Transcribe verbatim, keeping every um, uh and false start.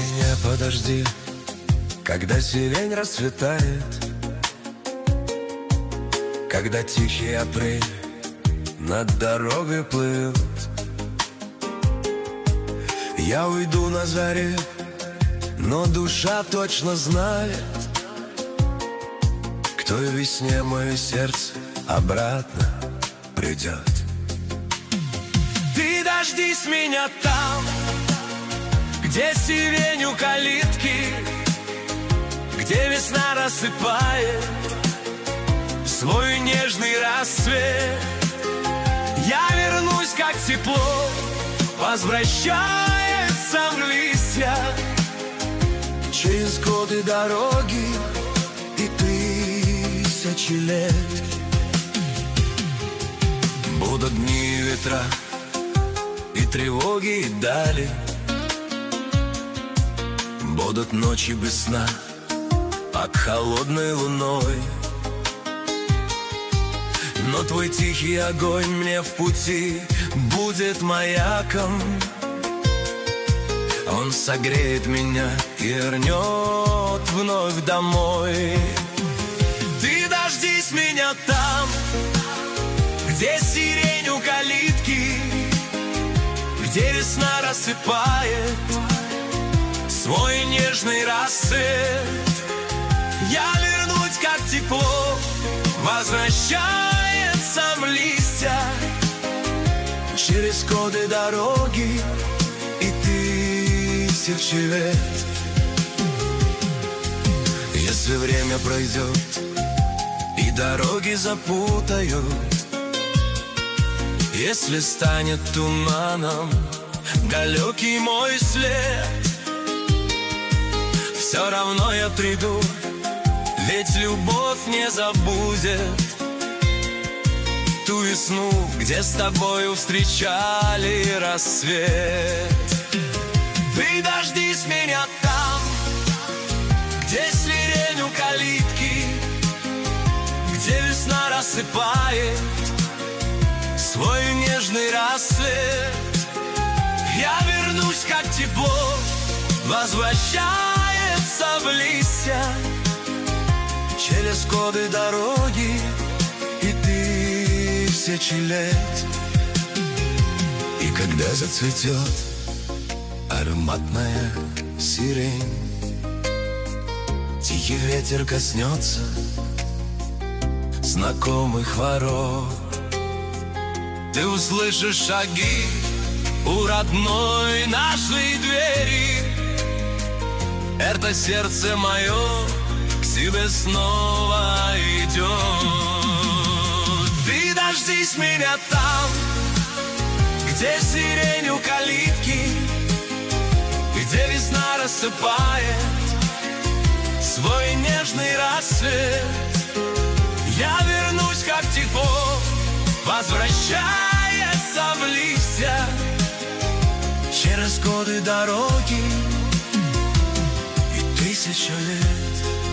меня подожди, когда сирень расцветает, когда тихий апрель над дорогой плывет. Я уйду на заре, но душа точно знает, к той весне мое сердце обратно придет. Ты дождись меня там, где сирень у калитки, где весна рассыпает свой нежный рассвет. Я вернусь, как тепло возвращается в листья, через годы дороги и тысячи лет. Будут дни и ветра, и тревоги, и дали. Будут ночи без сна под холодной луной. Но твой тихий огонь мне в пути будет маяком. Он согреет меня и вернет вновь домой. Ты дождись меня там, где сирень у калитки, где весна рассыпает свой нежный рассвет. Я вернусь, как тепло возвращается в листья, через годы дороги и тысячи лет. Если время пройдет и дороги запутают, если станет туманом далекий мой след, все равно я приду, ведь любовь не забудет ту весну, где с тобою встречали рассвет. Ты дождись меня там, где сирень у калитки, где весна рассыпает свой нежный рассвет. Я вернусь, как тепло возвращается в листья, через годы дороги и тысячи лет. И когда зацветет ароматная сирень, тихий ветер коснется знакомых ворот, ты услышишь шаги у родной нашей двери. Это сердце мое к себе снова идет. Ты дождись меня там, где сирень у калитки, где весна рассыпает свой нежный рассвет. Я вернусь, как тепло возвращается в листья, через годы дороги и тысячу лет.